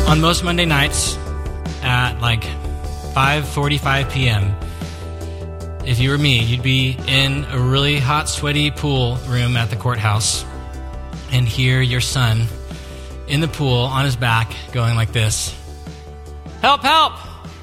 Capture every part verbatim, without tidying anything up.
On most Monday nights at like five forty-five p.m., if you were me, you'd be in a really hot, sweaty pool room at the courthouse and hear your son in the pool on his back going like this, "Help, help!"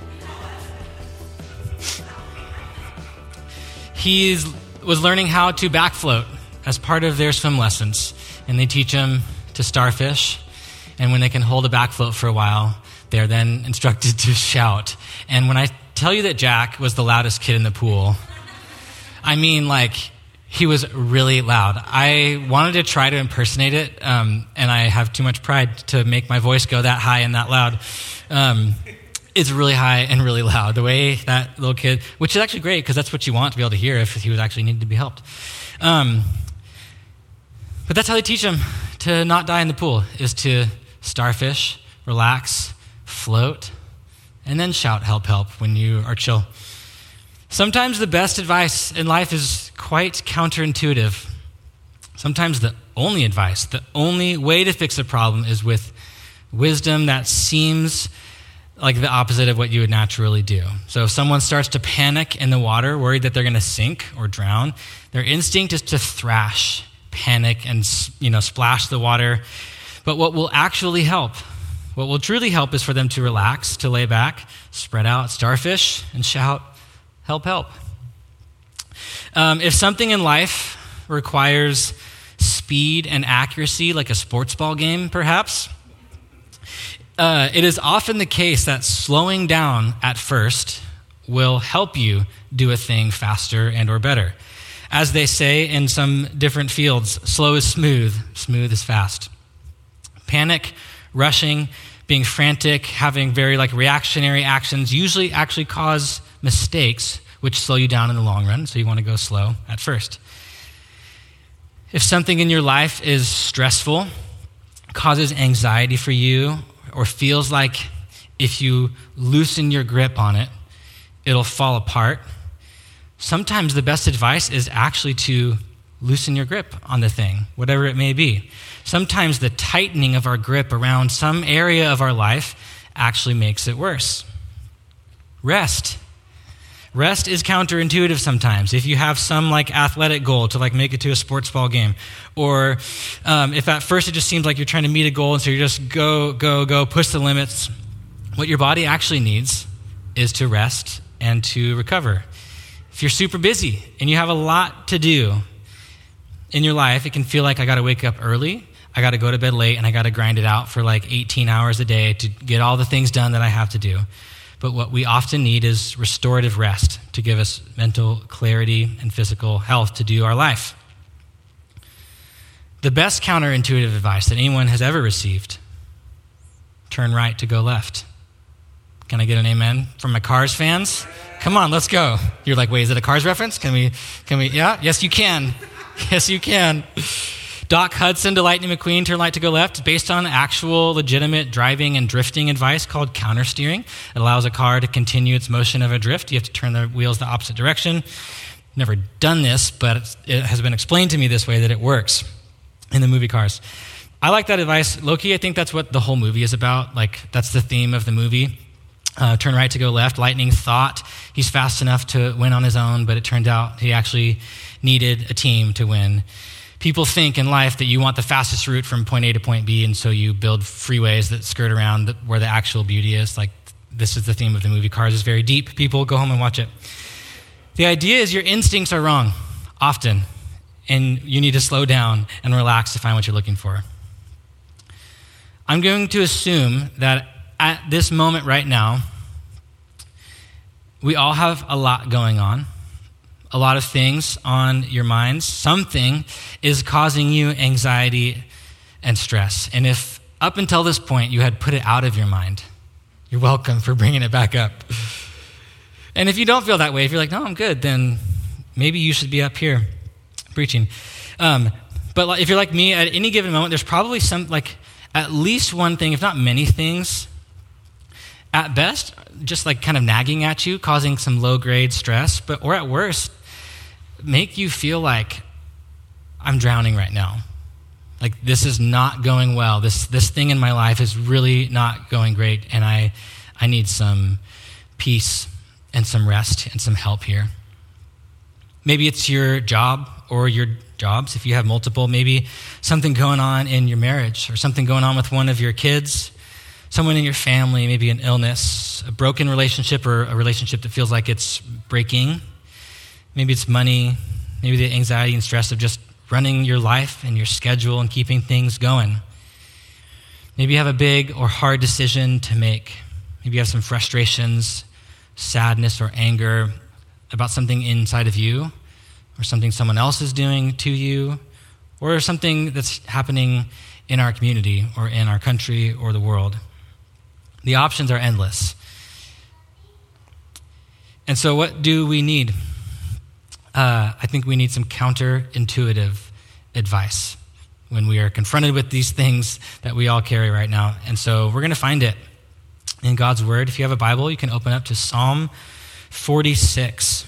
He was learning how to back float as part of their swim lessons, and they teach him to starfish. And when they can hold a back float for a while, they're then instructed to shout. And when I tell you that Jack was the loudest kid in the pool, I mean, like, he was really loud. I wanted to try to impersonate it, um, and I have too much pride to make my voice go that high and that loud. Um, it's really high and really loud. The way that little kid, which is actually great because that's what you want to be able to hear if he was actually needed to be helped. Um, but that's how they teach him to not die in the pool, is to starfish, relax, float, and then shout, "Help, help," when you are chill. Sometimes the best advice in life is quite counterintuitive. Sometimes the only advice, the only way to fix a problem is with wisdom that seems like the opposite of what you would naturally do. So if someone starts to panic in the water, worried that they're going to sink or drown, their instinct is to thrash, panic, and, you know, splash the water. But what will actually help, what will truly help, is for them to relax, to lay back, spread out, starfish, and shout, "Help, help." Um, if something in life requires speed and accuracy, like a sports ball game, perhaps, uh, it is often the case that slowing down at first will help you do a thing faster and or better. As they say in some different fields, slow is smooth, smooth is fast. Panic, rushing, being frantic, having very like reactionary actions usually actually cause mistakes which slow you down in the long run, so you want to go slow at first. If something in your life is stressful, causes anxiety for you, or feels like if you loosen your grip on it, it'll fall apart, sometimes the best advice is actually to loosen your grip on the thing, whatever it may be. Sometimes the tightening of our grip around some area of our life actually makes it worse. Rest. Rest is counterintuitive sometimes. If you have some like athletic goal to like make it to a sports ball game, or um, if at first it just seems like you're trying to meet a goal and so you just go, go, go, push the limits, what your body actually needs is to rest and to recover. If you're super busy and you have a lot to do in your life, it can feel like I got to wake up early, I got to go to bed late, and I got to grind it out for like eighteen hours a day to get all the things done that I have to do. But what we often need is restorative rest to give us mental clarity and physical health to do our life. The best counterintuitive advice that anyone has ever received: turn right to go left. Can I get an amen from my Cars fans? Come on, let's go. You're like, wait, is it a Cars reference? Can we, can we, yeah? Yes, you can. Yes, you can. Doc Hudson to Lightning McQueen, turn right to go left, based on actual legitimate driving and drifting advice called countersteering. It allows a car to continue its motion of a drift. You have to turn the wheels the opposite direction. Never done this, but it has been explained to me this way that it works in the movie Cars. I like that advice. Low-key, I think that's what the whole movie is about. Like, that's the theme of the movie. Uh, turn right to go left. Lightning thought he's fast enough to win on his own, but it turned out he actually needed a team to win. People think in life that you want the fastest route from point A to point B, and so you build freeways that skirt around the, where the actual beauty is. Like, this is the theme of the movie Cars. It's very deep. People, go home and watch it. The idea is your instincts are wrong, often, and you need to slow down and relax to find what you're looking for. I'm going to assume that at this moment right now, we all have a lot going on. A lot of things on your minds. Something is causing you anxiety and stress. And if up until this point you had put it out of your mind, you're welcome for bringing it back up. And if you don't feel that way, if you're like, no, I'm good, then maybe you should be up here preaching. Um, but if you're like me, at any given moment, there's probably some, like at least one thing, if not many things, at best, just like kind of nagging at you, causing some low-grade stress, but or at worst, make you feel like I'm drowning right now. Like, this is not going well. This this thing in my life is really not going great, and I I need some peace and some rest and some help here. Maybe it's your job or your jobs, if you have multiple. Maybe something going on in your marriage or something going on with one of your kids, someone in your family, maybe an illness, a broken relationship or a relationship that feels like it's breaking. Maybe it's money, maybe the anxiety and stress of just running your life and your schedule and keeping things going. Maybe you have a big or hard decision to make. Maybe you have some frustrations, sadness, or anger about something inside of you, or something someone else is doing to you, or something that's happening in our community or in our country or the world. The options are endless. And so what do we need? Uh, I think we need some counterintuitive advice when we are confronted with these things that we all carry right now. And so we're going to find it in God's word. If you have a Bible, you can open up to Psalm forty-six.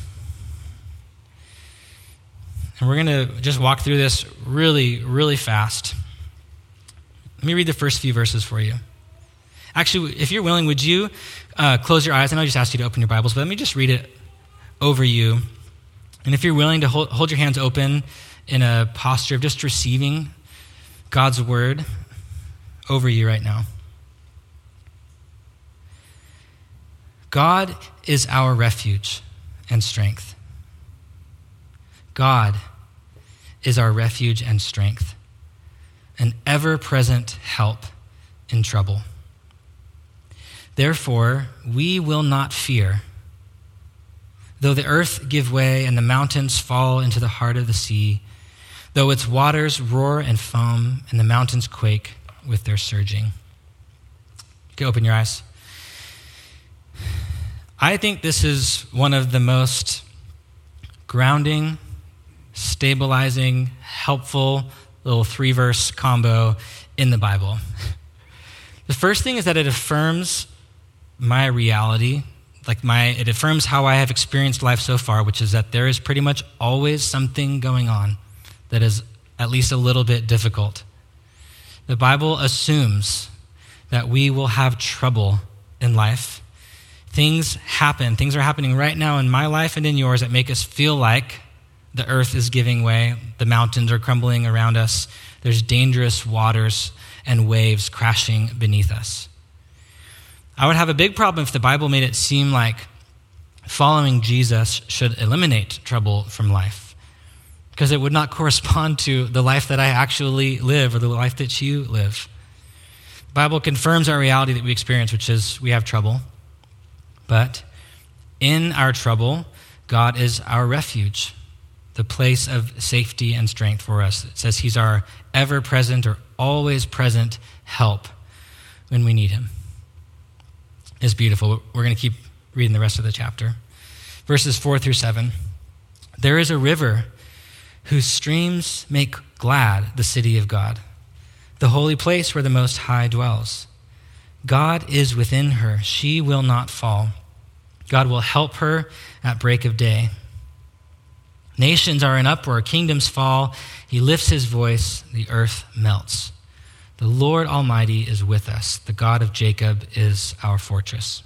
And we're going to just walk through this really, really fast. Let me read the first few verses for you. Actually, if you're willing, would you uh, close your eyes? I know I just asked you to open your Bibles, but let me just read it over you. And if you're willing to hold, hold your hands open in a posture of just receiving God's word over you right now. God is our refuge and strength. God is our refuge and strength, an ever-present help in trouble. Therefore, we will not fear, though the earth give way and the mountains fall into the heart of the sea, though its waters roar and foam and the mountains quake with their surging. You can open your eyes. I think this is one of the most grounding, stabilizing, helpful little three-verse combo in the Bible. The first thing is that it affirms my reality, like my, it affirms how I have experienced life so far, which is that there is pretty much always something going on that is at least a little bit difficult. The Bible assumes that we will have trouble in life. Things happen. Things are happening right now in my life and in yours that make us feel like the earth is giving way. The mountains are crumbling around us. There's dangerous waters and waves crashing beneath us. I would have a big problem if the Bible made it seem like following Jesus should eliminate trouble from life, because it would not correspond to the life that I actually live or the life that you live. The Bible confirms our reality that we experience, which is we have trouble. But in our trouble, God is our refuge, the place of safety and strength for us. It says he's our ever-present or always present help when we need him. It's beautiful. We're going to keep reading the rest of the chapter. Verses four through seven. There is a river whose streams make glad the city of God, the holy place where the Most High dwells. God is within her. She will not fall. God will help her at break of day. Nations are in uproar. Kingdoms fall. He lifts his voice. The earth melts. The Lord Almighty is with us. The God of Jacob is our fortress.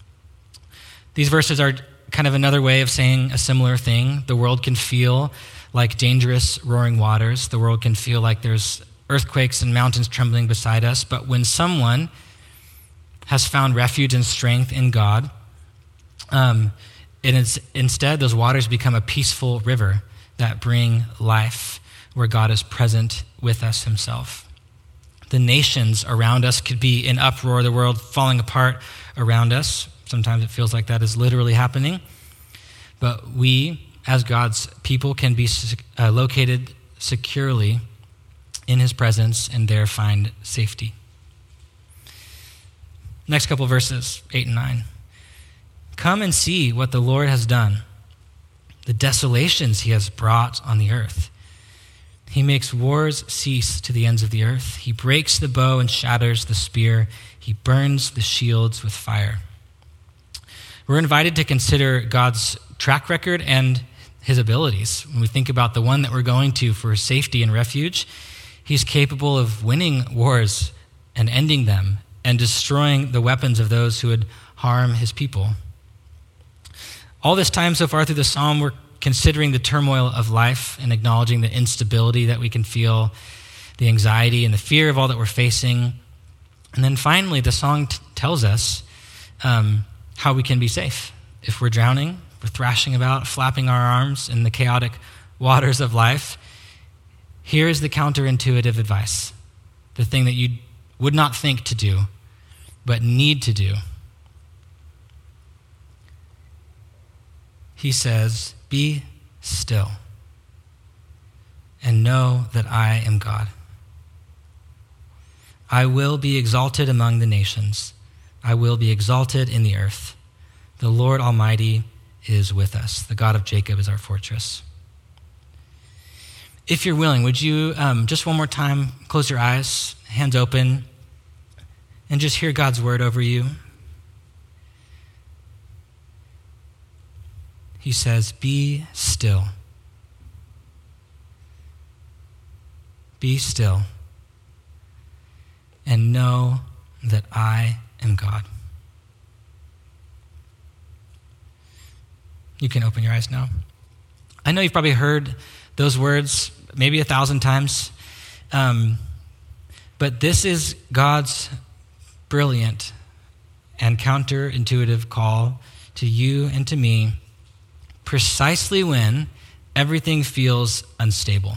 These verses are kind of another way of saying a similar thing. The world can feel like dangerous roaring waters. The world can feel like there's earthquakes and mountains trembling beside us. But when someone has found refuge and strength in God, um, it is, instead those waters become a peaceful river that bring life, where God is present with us himself. The nations around us could be in uproar, the world falling apart around us. Sometimes it feels like that is literally happening. But we, as God's people, can be uh, located securely in his presence and there find safety. Next couple verses, eight and nine. Come and see what the Lord has done, the desolations he has brought on the earth. He makes wars cease to the ends of the earth. He breaks the bow and shatters the spear. He burns the shields with fire. We're invited to consider God's track record and his abilities. When we think about the one that we're going to for safety and refuge, He's capable of winning wars and ending them and destroying the weapons of those who would harm his people. All this time so far through the psalm, we're considering the turmoil of life and acknowledging the instability that we can feel, the anxiety and the fear of all that we're facing. And then finally, the song t- tells us um, how we can be safe. If we're drowning, we're thrashing about, flapping our arms in the chaotic waters of life, here is the counterintuitive advice, the thing that you would not think to do, but need to do. He says, be still and know that I am God. I will be exalted among the nations. I will be exalted in the earth. The Lord Almighty is with us. The God of Jacob is our fortress. If you're willing, would you um, just one more time close your eyes, hands open, and just hear God's word over you? He says, be still. Be still and know that I am God. You can open your eyes now. I know you've probably heard those words maybe a thousand times, um, but this is God's brilliant and counterintuitive call to you and to me precisely when everything feels unstable.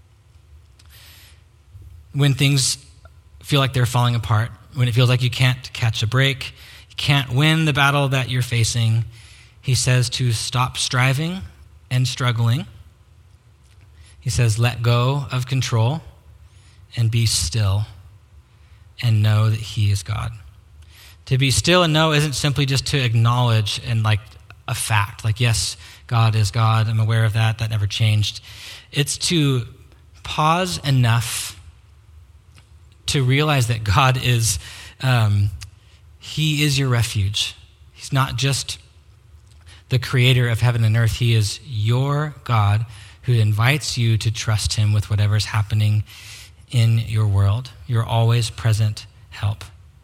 When things feel like they're falling apart, when it feels like you can't catch a break, you can't win the battle that you're facing, he says to stop striving and struggling. He says, let go of control and be still and know that he is God. To be still and know isn't simply just to acknowledge and like a fact, like, yes, God is God, I'm aware of that, that never changed. It's to pause enough to realize that God is, um, he is your refuge. He's not just the creator of heaven and earth. He is your God who invites you to trust him with whatever's happening in your world. Your always present help.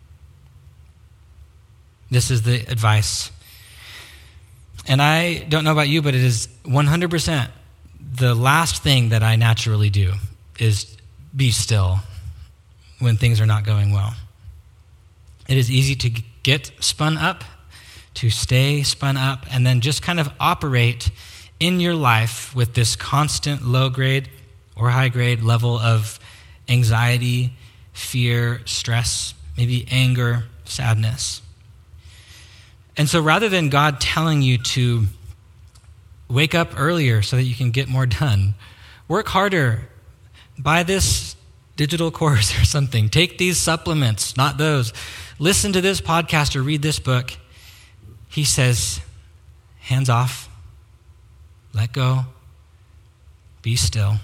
This is the advice. And I don't know about you, but it is one hundred percent the last thing that I naturally do is be still when things are not going well. It is easy to get spun up, to stay spun up, and then just kind of operate in your life with this constant low grade or high grade level of anxiety, fear, stress, maybe anger, sadness. And so rather than God telling you to wake up earlier so that you can get more done, work harder, buy this digital course or something, take these supplements, not those, listen to this podcast or read this book, he says, hands off, let go, be still.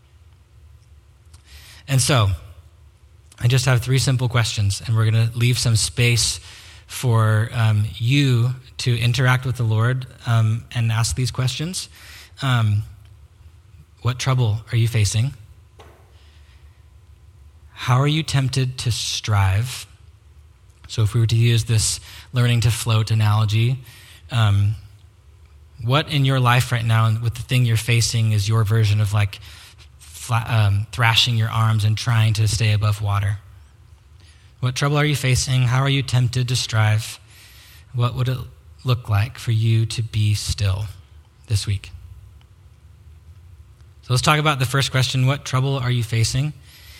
And so, I just have three simple questions, and we're going to leave some space for um, you to interact with the Lord um, and ask these questions. Um, what trouble are you facing? How are you tempted to strive? So if we were to use this learning to float analogy, um, what in your life right now with the thing you're facing is your version of like fla- um, thrashing your arms and trying to stay above water? What trouble are you facing? How are you tempted to strive? What would it look like for you to be still this week? So let's talk about the first question. What trouble are you facing?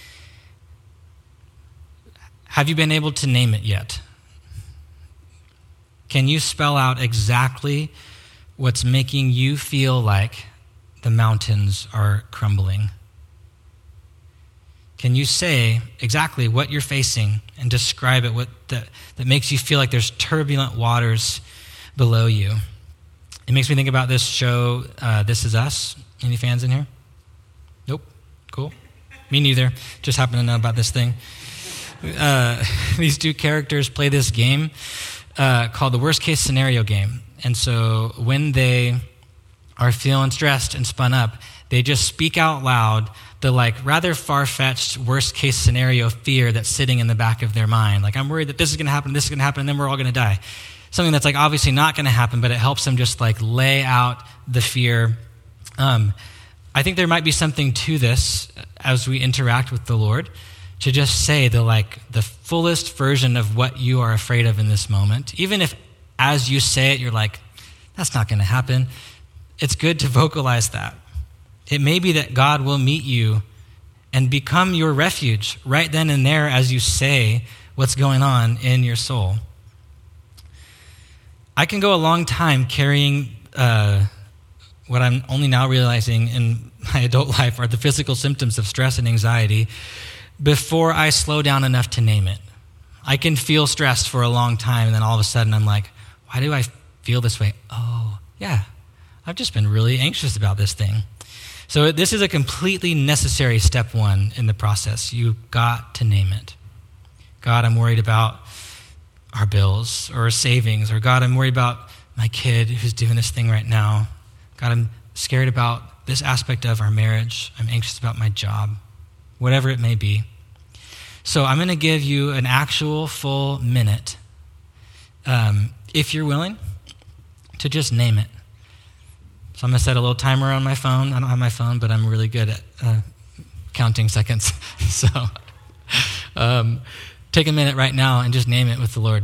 Have you been able to name it yet? Can you spell out exactly what's making you feel like the mountains are crumbling? Can you say exactly what you're facing and describe it, what that, that makes you feel like there's turbulent waters below you? It makes me think about this show, uh, This Is Us. Any fans in here? Nope. Cool. Me neither. Just happen to know about this thing. Uh, these two characters play this game uh, called the worst case scenario game. And so when they are feeling stressed and spun up, they just speak out loud the like rather far-fetched worst case scenario fear that's sitting in the back of their mind. Like, I'm worried that this is going to happen, this is going to happen, and then we're all going to die. Something that's like obviously not going to happen, but it helps them just like lay out the fear. Um, I think there might be something to this as we interact with the Lord, to just say the like the fullest version of what you are afraid of in this moment. Even if as you say it, you're like, that's not going to happen. It's good to vocalize that. It may be that God will meet you and become your refuge right then and there as you say what's going on in your soul. I can go a long time carrying uh, what I'm only now realizing in my adult life are the physical symptoms of stress and anxiety before I slow down enough to name it. I can feel stressed for a long time, and then all of a sudden I'm like, why do I feel this way? Oh, yeah, I've just been really anxious about this thing. So this is a completely necessary step one in the process. You got to name it. God, I'm worried about our bills or savings, or God, I'm worried about my kid who's doing this thing right now. God, I'm scared about this aspect of our marriage. I'm anxious about my job, whatever it may be. So I'm going to give you an actual full minute, um, if you're willing, to just name it. So I'm going to set a little timer on my phone. I don't have my phone, but I'm really good at uh, counting seconds. so um, take a minute right now and just name it with the Lord.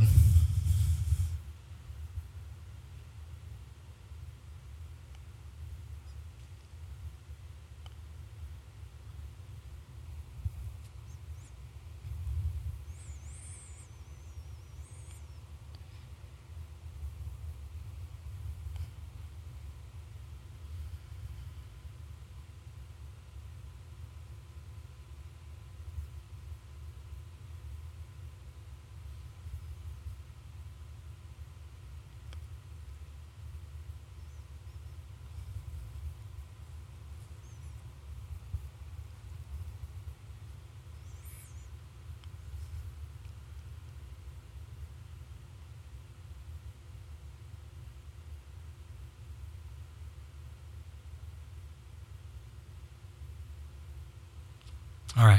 All right.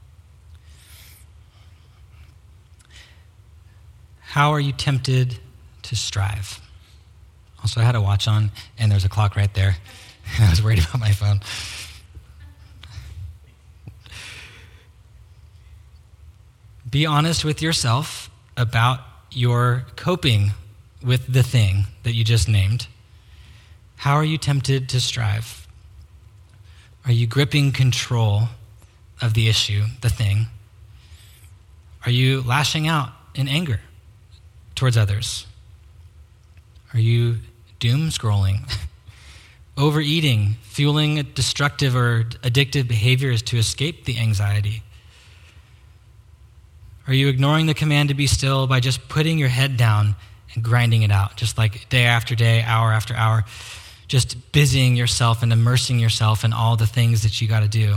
How are you tempted to strive? Also, I had a watch on, and there's a clock right there. I was worried about my phone. Be honest with yourself about your coping with the thing that you just named. How are you tempted to strive? Are you gripping control of the issue, the thing? Are you lashing out in anger towards others? Are you doom scrolling, overeating, fueling destructive or addictive behaviors to escape the anxiety? Are you ignoring the command to be still by just putting your head down and grinding it out, just like day after day, hour after hour, just busying yourself and immersing yourself in all the things that you got to do?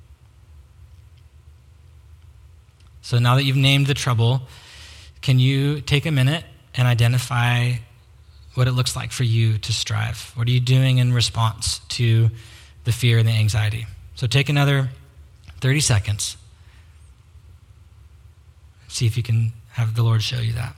So now that you've named the trouble, can you take a minute and identify what it looks like for you to strive? What are you doing in response to the fear and the anxiety? So take another thirty seconds. See if you can have the Lord show you that.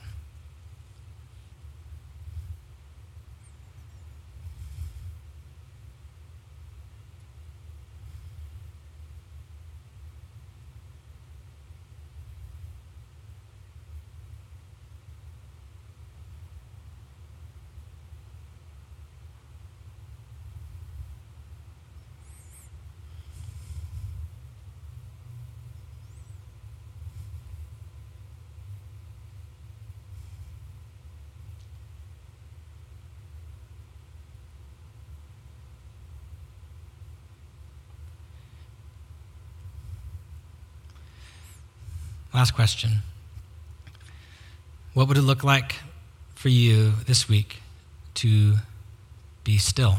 Last question. What would it look like for you this week to be still?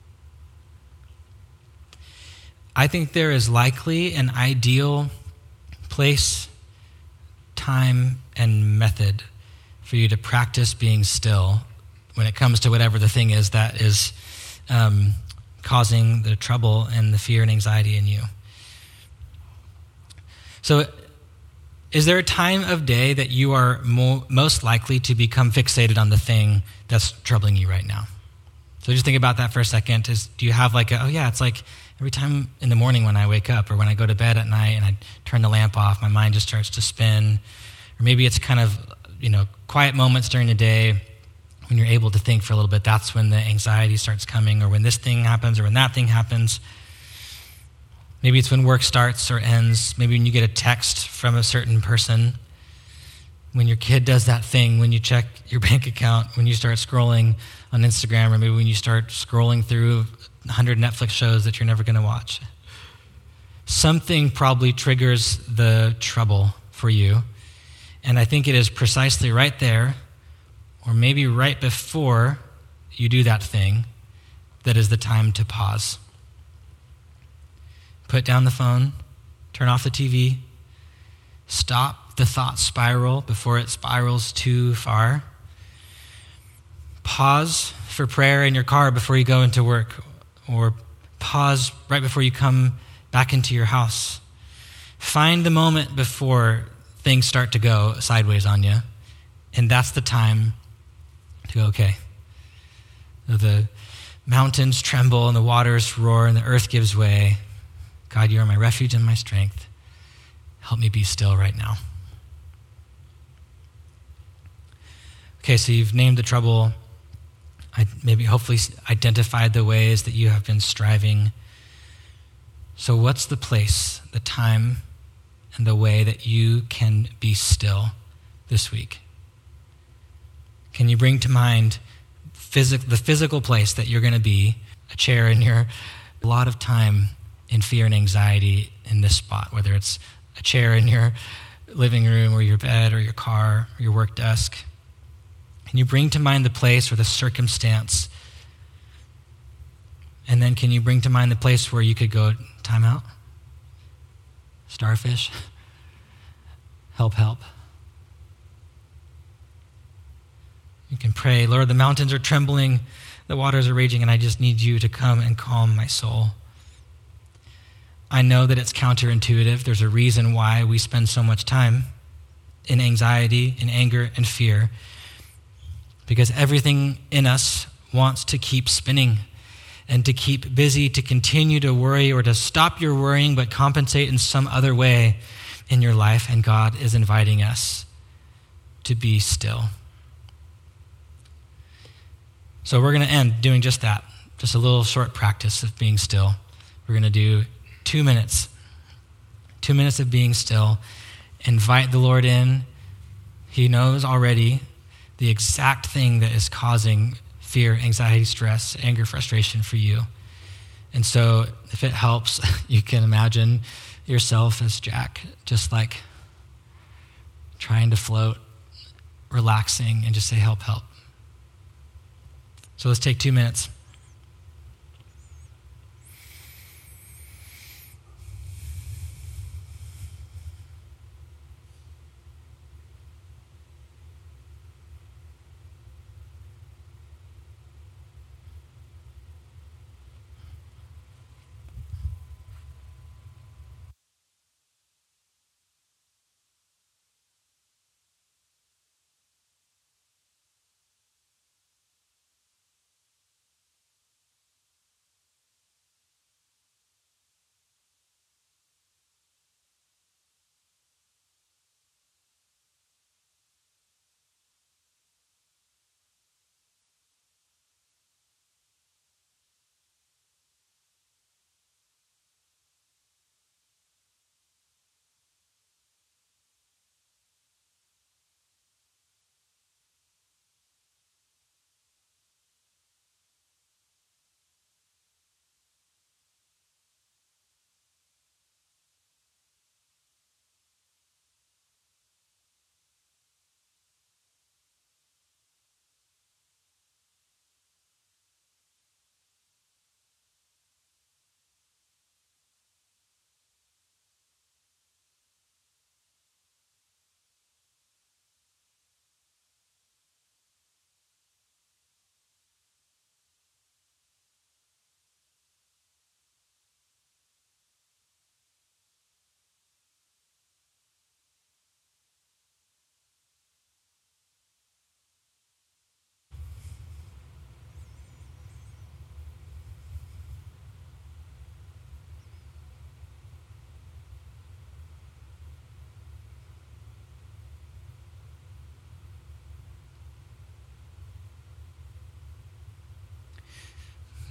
I think there is likely an ideal place, time, and method for you to practice being still when it comes to whatever the thing is that is um, causing the trouble and the fear and anxiety in you. So is there a time of day that you are mo- most likely to become fixated on the thing that's troubling you right now? So just think about that for a second. Is, do you have like a, oh yeah, it's like every time in the morning when I wake up or when I go to bed at night and I turn the lamp off, my mind just starts to spin. Or maybe it's kind of, you know, quiet moments during the day when you're able to think for a little bit. That's when the anxiety starts coming, or when this thing happens or when that thing happens. Maybe it's when work starts or ends. Maybe when you get a text from a certain person. When your kid does that thing, when you check your bank account, when you start scrolling on Instagram, or maybe when you start scrolling through one hundred Netflix shows that you're never going to watch. Something probably triggers the trouble for you. And I think it is precisely right there, or maybe right before you do that thing, that is the time to pause. Put down the phone, turn off the T V, stop the thought spiral before it spirals too far. Pause for prayer in your car before you go into work, or pause right before you come back into your house. Find the moment before things start to go sideways on you, and that's the time to go, okay, the mountains tremble and the waters roar and the earth gives way. God, you are my refuge and my strength. Help me be still right now. Okay, so you've named the trouble. I maybe hopefully identified the ways that you have been striving. So what's the place, the time, and the way that you can be still this week? Can you bring to mind phys- the physical place that you're going to be, a chair in your, a lot of time in fear and anxiety in this spot, whether it's a chair in your living room or your bed or your car or your work desk? Can you bring to mind the place or the circumstance? And then can you bring to mind the place where you could go, time out? Starfish? Help, help. You can pray, Lord, the mountains are trembling, the waters are raging, and I just need you to come and calm my soul. I know that it's counterintuitive. There's a reason why we spend so much time in anxiety, in anger, and fear, because everything in us wants to keep spinning and to keep busy, to continue to worry or to stop your worrying but compensate in some other way in your life. And God is inviting us to be still. So we're going to end doing just that, just a little short practice of being still. We're going to do two minutes, two minutes of being still. Invite the Lord in. He knows already the exact thing that is causing fear, anxiety, stress, anger, frustration for you. And so if it helps, you can imagine yourself as Jack, just like trying to float, relaxing, and just say, help, help. So let's take two minutes.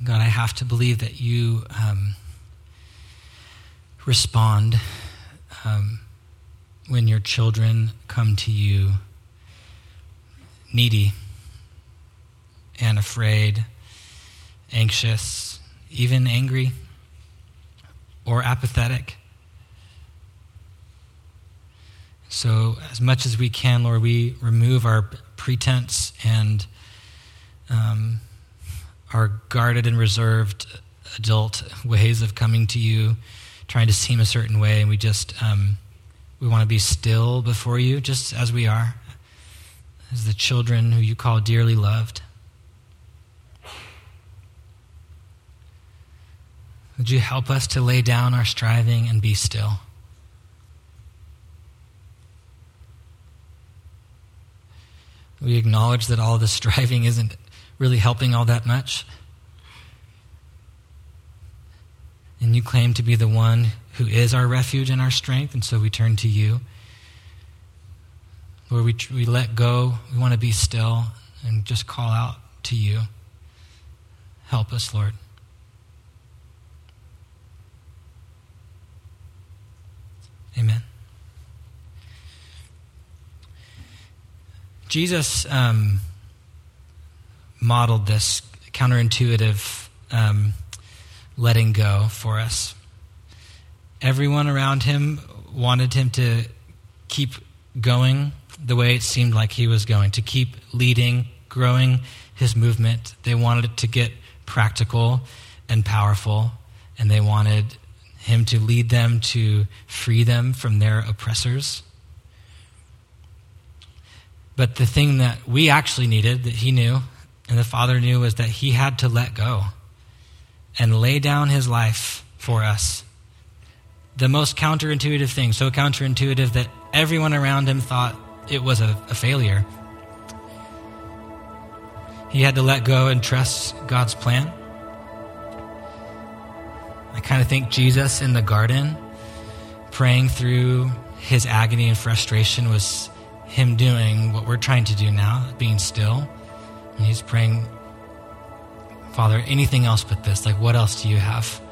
God, I have to believe that you um, respond um, when your children come to you needy and afraid, anxious, even angry or apathetic. So as much as we can, Lord, we remove our pretense and um, our guarded and reserved adult ways of coming to you, trying to seem a certain way, and we just, um, we want to be still before you, just as we are, as the children who you call dearly loved. Would you help us to lay down our striving and be still? We acknowledge that all the striving isn't really helping all that much. And you claim to be the one who is our refuge and our strength, and so we turn to you. Lord, we, we let go. We want to be still and just call out to you. Help us, Lord. Amen. Jesus um, modeled this counterintuitive um, letting go for us. Everyone around him wanted him to keep going the way it seemed like he was going, to keep leading, growing his movement. They wanted it to get practical and powerful, and they wanted him to lead them to free them from their oppressors. But the thing that we actually needed, that he knew, and the Father knew, was that he had to let go and lay down his life for us. The most counterintuitive thing, so counterintuitive that everyone around him thought it was a, a failure. He had to let go and trust God's plan. I kind of think Jesus in the garden, praying through his agony and frustration, was him doing what we're trying to do now, being still. And he's praying, Father, anything else but this? Like, what else do you have?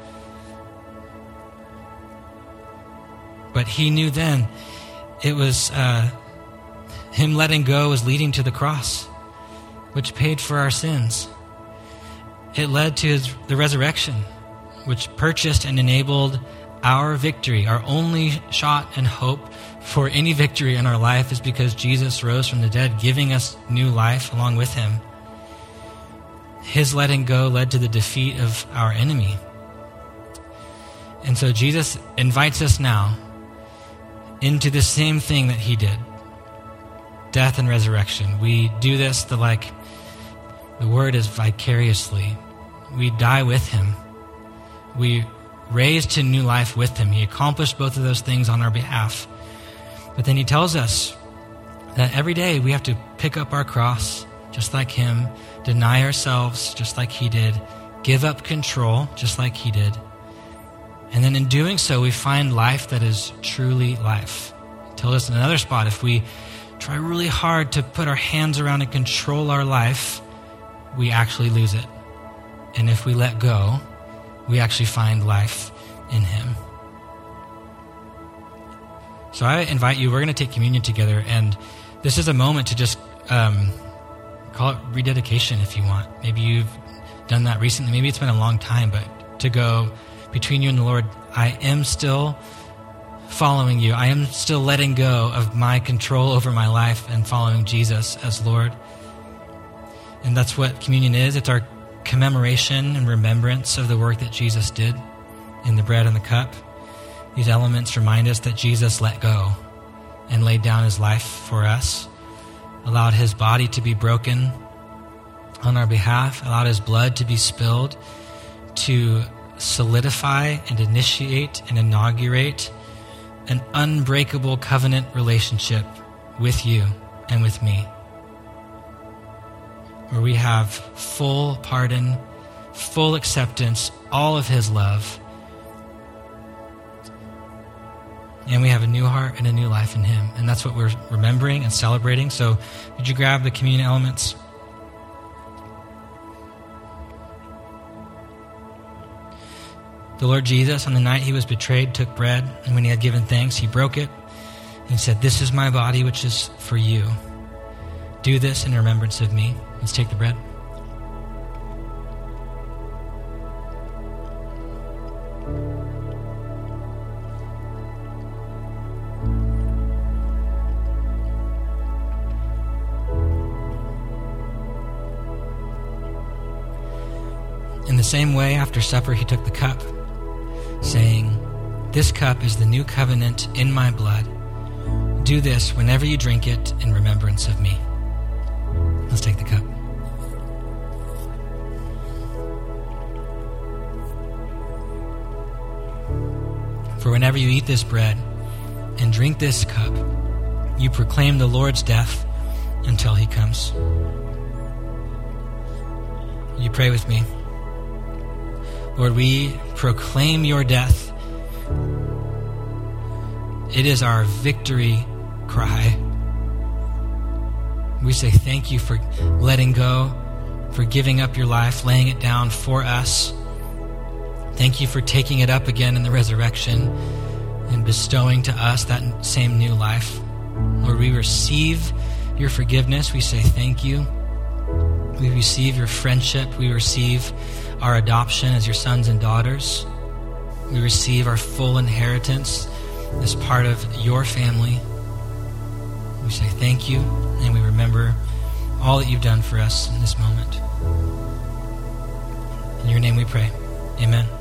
But he knew then it was uh, him letting go was leading to the cross, which paid for our sins. It led to his, the resurrection, which purchased and enabled our victory. Our only shot and hope for any victory in our life is because Jesus rose from the dead, giving us new life along with him. His letting go led to the defeat of our enemy. And so Jesus invites us now into the same thing that he did, death and resurrection. We do this the like, the word is vicariously. We die with him. We raised to new life with him. He accomplished both of those things on our behalf. But then he tells us that every day we have to pick up our cross, just like him, deny ourselves, just like he did, give up control, just like he did. And then in doing so, we find life that is truly life. He tells us in another spot, if we try really hard to put our hands around and control our life, we actually lose it. And if we let go, we actually find life in him. So I invite you, we're going to take communion together, and this is a moment to just um, call it rededication if you want. Maybe you've done that recently. Maybe it's been a long time, but to go between you and the Lord, I am still following you. I am still letting go of my control over my life and following Jesus as Lord. And that's what communion is. It's our commemoration and remembrance of the work that Jesus did in the bread and the cup. These elements remind us that Jesus let go and laid down his life for us, allowed his body to be broken on our behalf, allowed his blood to be spilled to solidify and initiate and inaugurate an unbreakable covenant relationship with you and with me, where we have full pardon, full acceptance, all of his love, and we have a new heart and a new life in him. And that's what we're remembering and celebrating. So would you grab the communion elements? The Lord Jesus, on the night he was betrayed, took bread, and when he had given thanks, he broke it. And he said, "This is my body, which is for you. Do this in remembrance of me." Let's take the bread. In the same way, after supper, he took the cup, saying, "This cup is the new covenant in my blood. Do this whenever you drink it in remembrance of me." Let's take the cup. For whenever you eat this bread and drink this cup, you proclaim the Lord's death until he comes. You pray with me. Lord, we proclaim your death. It is our victory cry. We say thank you for letting go, for giving up your life, laying it down for us. Thank you for taking it up again in the resurrection and bestowing to us that same new life. Lord, we receive your forgiveness. We say thank you. We receive your friendship. We receive our adoption as your sons and daughters. We receive our full inheritance as part of your family. We say thank you, and we remember all that you've done for us in this moment. In your name we pray. Amen.